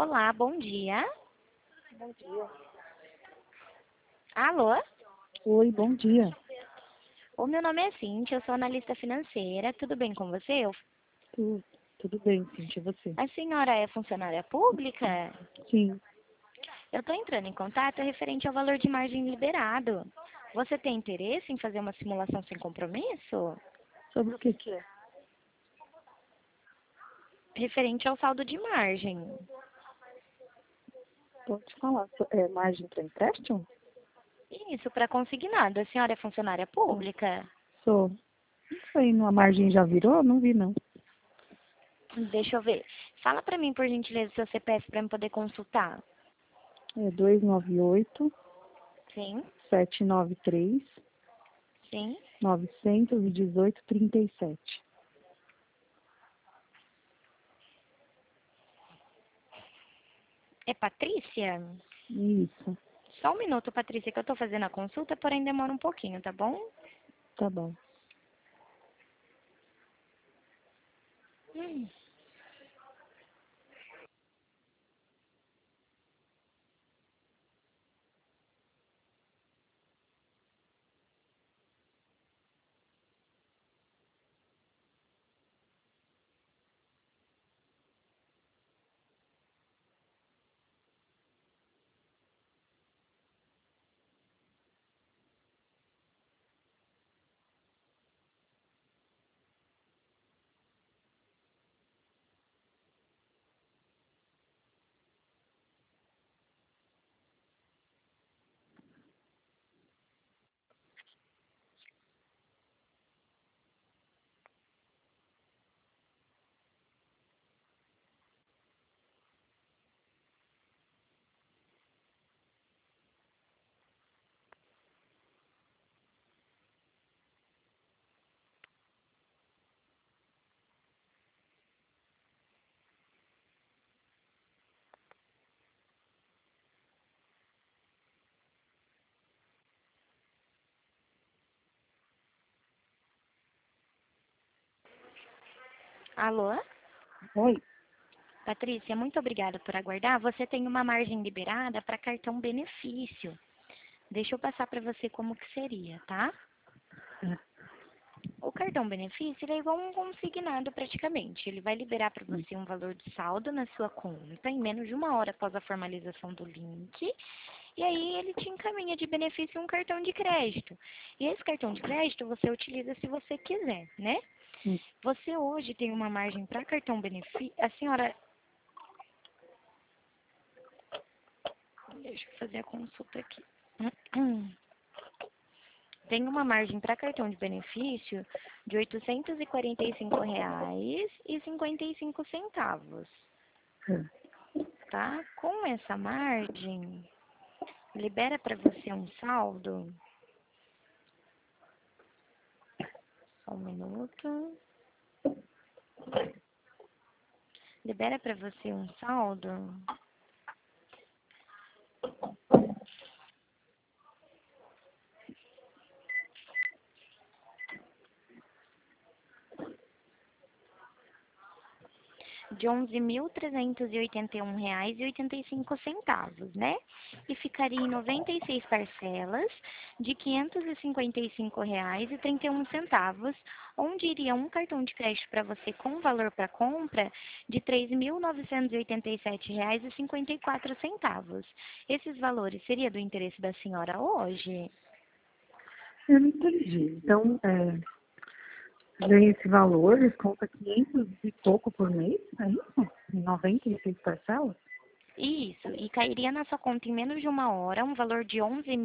Olá, bom dia. Bom dia. Alô? Oi, bom dia. O meu nome é Cintia, eu sou analista financeira. Tudo bem com você? Tudo bem, Cintia, e você? A senhora é funcionária pública? Sim. Eu estou entrando em contato referente ao valor de margem liberado. Você tem interesse em fazer uma simulação sem compromisso? Sobre o que é? Referente ao saldo de margem. Pode falar. É margem para empréstimo? Isso, para consignado. A senhora é funcionária pública? Sou. Não sei, a margem já virou? Não vi, não. Deixa eu ver. Fala para mim, por gentileza, o seu CPF para eu poder consultar. É 298 Sim, 793 sim. 918 37. É Patrícia? Isso, Só um minuto, Patrícia, que eu estou fazendo a consulta, porém demora um pouquinho, tá bom? tá bom. Hum. Alô? Oi, Patrícia, muito obrigada por aguardar. Você tem uma margem liberada para cartão benefício. Deixa eu passar para você como que seria, tá? O cartão benefício ele é igual um consignado praticamente. Ele vai liberar para você um valor de saldo na sua conta em menos de uma hora após a formalização do link. E aí ele te encaminha de benefício um cartão de crédito. E esse cartão de crédito você utiliza se você quiser, né? Hum. Você hoje tem uma margem para cartão benefício. A senhora. Deixa eu fazer a consulta aqui. Tem uma margem para cartão de benefício de R$ 845,55. Tá? Com essa margem, libera para você um saldo. Só um minuto. Libera para você um saldo de R$ 11.381,85, né? E ficaria em 96 parcelas de R$ 555,31, onde iria um cartão de crédito para você com valor para compra de R$ 3.987,54. Esses valores seria do interesse da senhora hoje? Eu não entendi. Então, ganha esse valor, desconta 500 e pouco por mês, é isso? Em 96 parcelas? Isso, e cairia na sua conta em menos de uma hora um valor de R$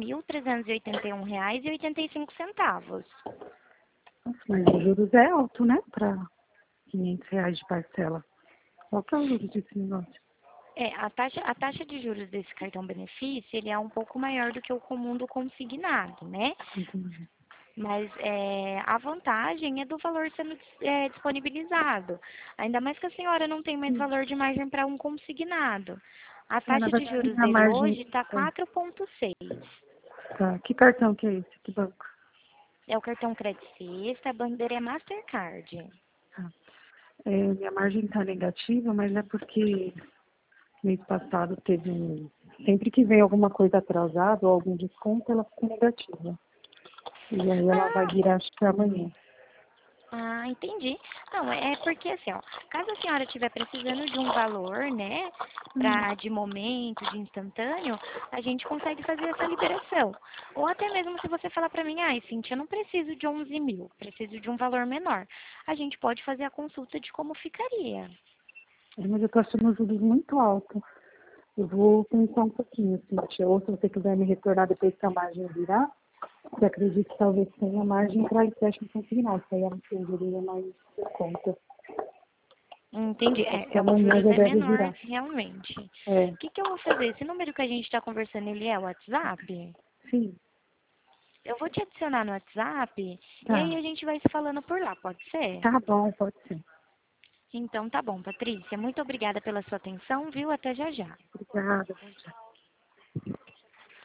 11.381,85. Nossa, mas os juros é alto, né? Para R$ 500 de parcela. Qual que é o juros desse negócio? A taxa de juros desse cartão benefício, ele é um pouco maior do que o comum do consignado, né? Entendi. Mas a vantagem é do valor sendo disponibilizado. Ainda mais que a senhora não tem mais valor de margem para um consignado. A Na taxa de verdade, juros a dele margem. hoje está 4,6. Tá. Que cartão que é esse? Que banco? É o cartão Credit Sexta, a bandeira é Mastercard. Tá. Minha margem está negativa, mas é porque Mês passado teve sempre que vem alguma coisa atrasada ou algum desconto, ela fica negativa. E aí ela vai virar, acho que amanhã. Ah, entendi. Não, é porque assim, ó, caso a senhora estiver precisando de um valor, né, de momento, de instantâneo, a gente consegue fazer essa liberação. Ou até mesmo se você falar pra mim, ai, Cintia, eu não preciso de 11 mil, preciso de um valor menor. A gente pode fazer a consulta de como ficaria. Mas eu tô achando os juros muito alto. Eu vou pensar um pouquinho, Cintia. Ou se você quiser me retornar depois que a margem virar, eu acredito que talvez tenha margem para empréstimo consignado, que aí ela teria mais por conta. Entendi. Acho que Os amanhã juros já é deve menor, virar. realmente. É, O que que eu vou fazer? Esse número que a gente está conversando, ele é o WhatsApp? sim, Eu vou te adicionar no WhatsApp e tá. aí a gente vai se falando por lá, pode ser? Tá bom, pode ser. Então tá bom, Patrícia. Muito obrigada pela sua atenção, viu? Até já já. Obrigada, bom dia.